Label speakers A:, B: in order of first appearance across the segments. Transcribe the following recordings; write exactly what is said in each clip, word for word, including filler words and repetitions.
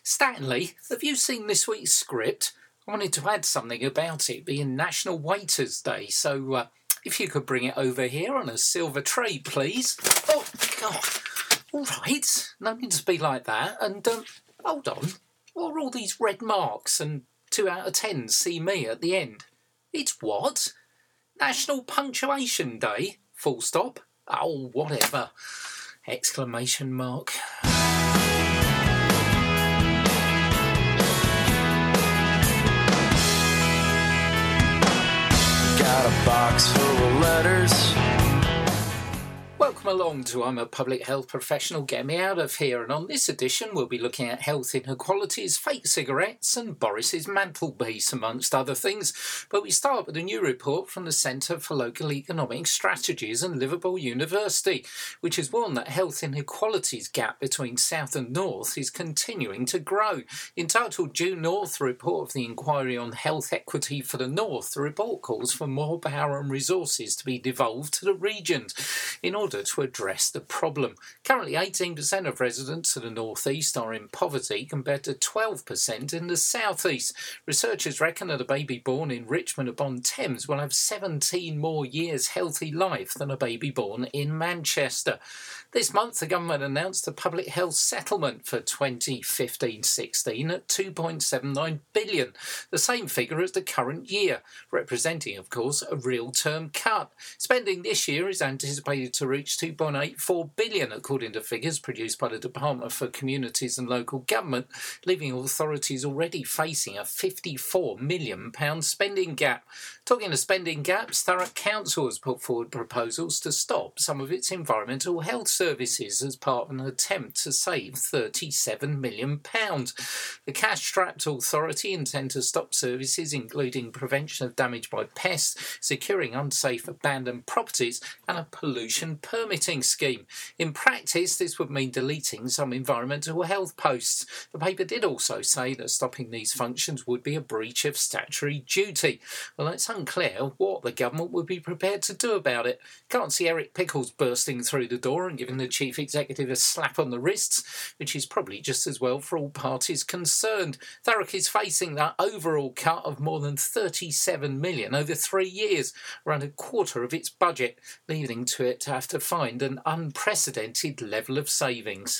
A: Stanley, have you seen this week's script? I wanted to add something about it being National Waiters' Day, so uh, if you could bring it over here on a silver tray, please. Oh, God. All right, no need to be like that. And, um, hold on, what are all these red marks and two out of ten see me at the end? It's what? National Punctuation Day, full stop. Oh, whatever. Exclamation mark.
B: Got a box full of letters.
A: Welcome along to I'm a Public Health Professional, Get Me Out of Here, and on this edition we'll be looking at health inequalities, fake cigarettes and Boris's mantelpiece, amongst other things. But we start with a new report from the Centre for Local Economic Strategies and Liverpool University, which has warned that health inequalities gap between South and North is continuing to grow. Entitled Due North, report of the inquiry on health equity for the North, the report calls for more power and resources to be devolved to the regions in order to address the problem. Currently, eighteen percent of residents of the North East are in poverty compared to twelve percent in the South East. Researchers reckon that a baby born in Richmond upon Thames will have seventeen more years healthy life than a baby born in Manchester. This month, the government announced a public health settlement for twenty fifteen sixteen at two point seven nine billion dollars, the same figure as the current year, representing, of course, a real-term cut. Spending this year is anticipated to reach two point eight four billion dollars, according to figures produced by the Department for Communities and Local Government, leaving authorities already facing a fifty-four million pounds spending gap. Talking of spending gaps, Thurrock Council has put forward proposals to stop some of its environmental health services as part of an attempt to save thirty-seven million pounds. The cash-strapped authority intends to stop services including prevention of damage by pests, securing unsafe abandoned properties and a pollution permitting scheme. In practice, this would mean deleting some environmental health posts. The paper did also say that stopping these functions would be a breach of statutory duty. Well, it's unclear what the government would be prepared to do about it. Can't see Eric Pickles bursting through the door and giving the chief executive a slap on the wrists, which is probably just as well for all parties concerned. Thurrock is facing that overall cut of more than thirty-seven million over three years, around a quarter of its budget, leading to it to have to find an unprecedented level of savings.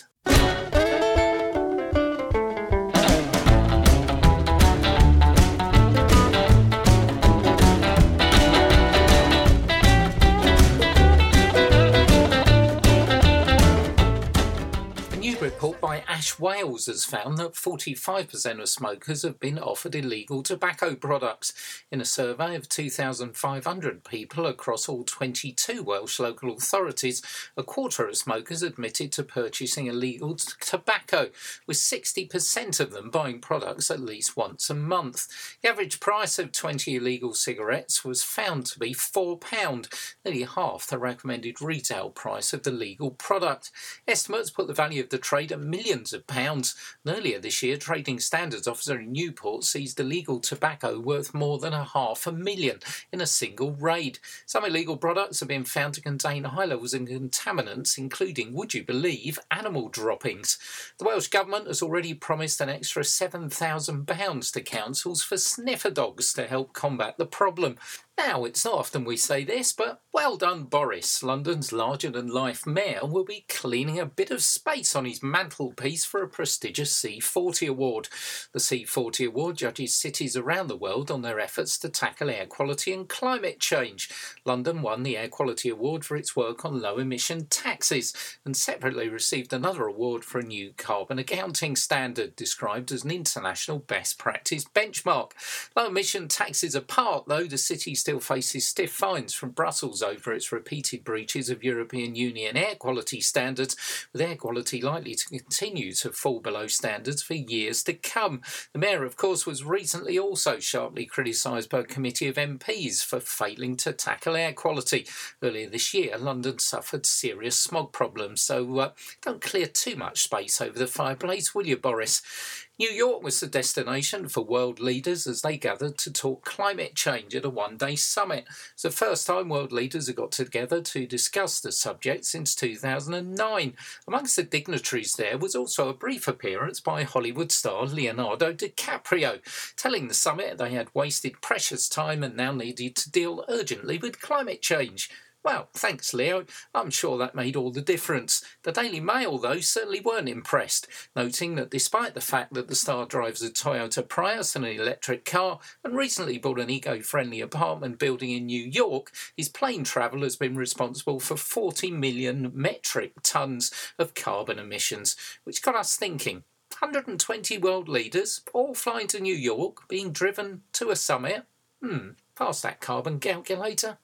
A: Report by Ash Wales has found that forty-five percent of smokers have been offered illegal tobacco products. In a survey of two thousand five hundred people across all twenty-two Welsh local authorities, a quarter of smokers admitted to purchasing illegal t- tobacco, with sixty percent of them buying products at least once a month. The average price of twenty illegal cigarettes was found to be four pounds, nearly half the recommended retail price of the legal product. Estimates put the value of the trade at millions of pounds. And earlier this year, Trading Standards Officer in Newport seized illegal tobacco worth more than a half a million in a single raid. Some illegal products have been found to contain high levels of contaminants, including, would you believe, animal droppings. The Welsh Government has already promised an extra seven thousand pounds to councils for sniffer dogs to help combat the problem. Now, it's not often we say this, but well done, Boris. London's larger-than-life mayor will be cleaning a bit of space on his mantelpiece for a prestigious C forty award. The C forty award judges cities around the world on their efforts to tackle air quality and climate change. London won the Air Quality Award for its work on low-emission taxis and separately received another award for a new carbon accounting standard described as an international best practice benchmark. Low-emission taxes apart, though, the city still faces stiff fines from Brussels over its repeated breaches of European Union air quality standards, with air quality likely to continue to fall below standards for years to come. The mayor, of course, was recently also sharply criticised by a committee of M Ps for failing to tackle air quality. Earlier this year, London suffered serious smog problems, so uh, don't clear too much space over the fireplace, will you, Boris? New York was the destination for world leaders as they gathered to talk climate change at a one-day Nice summit. It's the first time world leaders have got together to discuss the subject since two thousand nine. Amongst the dignitaries there was also a brief appearance by Hollywood star Leonardo DiCaprio, telling the summit they had wasted precious time and now needed to deal urgently with climate change. Well, thanks, Leo. I'm sure that made all the difference. The Daily Mail, though, certainly weren't impressed, noting that despite the fact that the star drives a Toyota Prius and an electric car and recently bought an eco-friendly apartment building in New York, his plane travel has been responsible for forty million metric tonnes of carbon emissions, which got us thinking. one hundred twenty world leaders, all flying to New York, being driven to a summit? Hmm, pass that carbon calculator.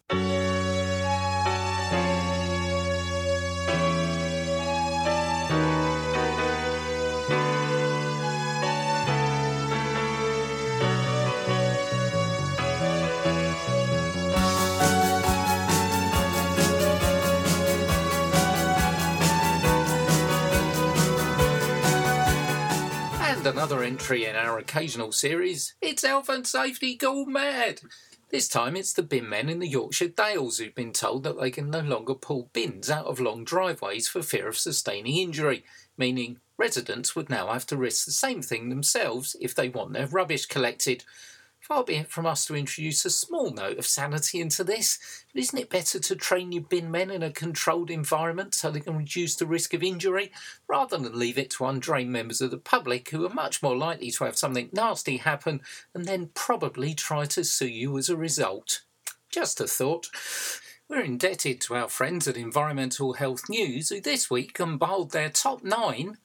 A: Another entry in our occasional series, it's Health and Safety Gone Mad. This time it's the bin men in the Yorkshire Dales who've been told that they can no longer pull bins out of long driveways for fear of sustaining injury, meaning residents would now have to risk the same thing themselves if they want their rubbish collected. Far be it from us to introduce a small note of sanity into this, but isn't it better to train your bin men in a controlled environment so they can reduce the risk of injury, rather than leave it to untrained members of the public who are much more likely to have something nasty happen and then probably try to sue you as a result? Just a thought. We're indebted to our friends at Environmental Health News, who this week compiled their top nine...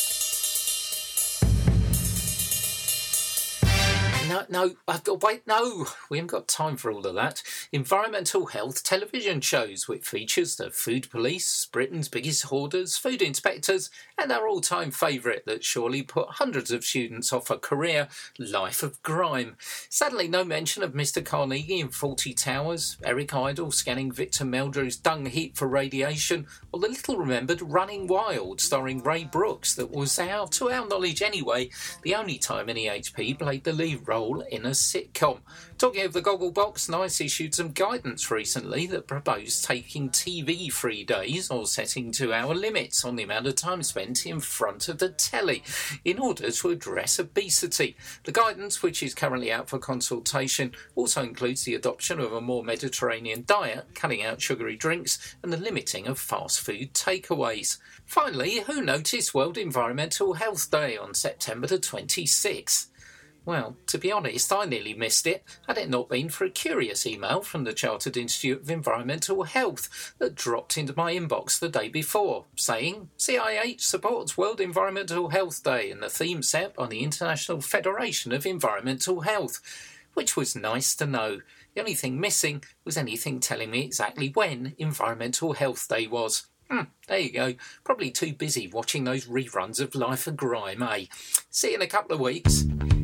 A: No, no, uh, wait, no, we haven't got time for all of that. Environmental health television shows, which features the Food Police, Britain's biggest hoarders, food inspectors, and our all-time favourite that surely put hundreds of students off a career, Life of Grime. Sadly, no mention of Mister Carnegie in Fawlty Towers, Eric Idle scanning Victor Meldrew's dung heap for radiation, or the little-remembered Running Wild, starring Ray Brooks, that was, our, to our knowledge anyway, the only time an E H P played the lead role in a sitcom. Talking of the Gogglebox, NICE issued some guidance recently that proposed taking T V-free days or setting two-hour limits on the amount of time spent in front of the telly in order to address obesity. The guidance, which is currently out for consultation, also includes the adoption of a more Mediterranean diet, cutting out sugary drinks and the limiting of fast food takeaways. Finally, who noticed World Environmental Health Day on September the twenty-sixth? Well, to be honest, I nearly missed it, had it not been for a curious email from the Chartered Institute of Environmental Health that dropped into my inbox the day before, saying C I H supports World Environmental Health Day and the theme set by the International Federation of Environmental Health, which was nice to know. The only thing missing was anything telling me exactly when Environmental Health Day was. Hmm, there you go. Probably too busy watching those reruns of Life of Grime, eh? See you in a couple of weeks.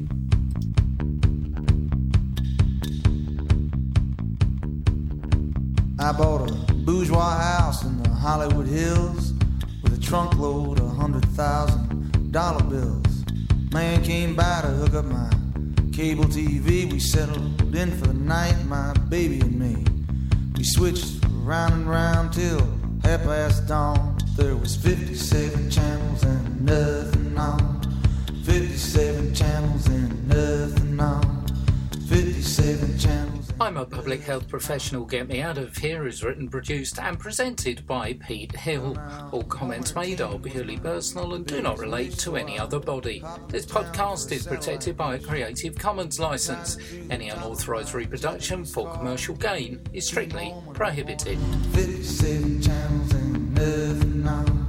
C: I bought a bourgeois house in the Hollywood Hills with a trunk load of hundred thousand dollar bills. Man came by to hook up my cable T V. We settled in for the night, my baby and me. We switched round and round till half past dawn. There was fifty-seven channels and nothing on. fifty-seven channels and nothing on. fifty-seven channels.
A: I'm a public health professional. Get Me Out of Here is written, produced and presented by Pete Hill. All comments made are purely personal and do not relate to any other body. This podcast is protected by a Creative Commons licence. Any unauthorised reproduction for commercial gain is strictly prohibited.
C: fifty-seven channels and nothing on.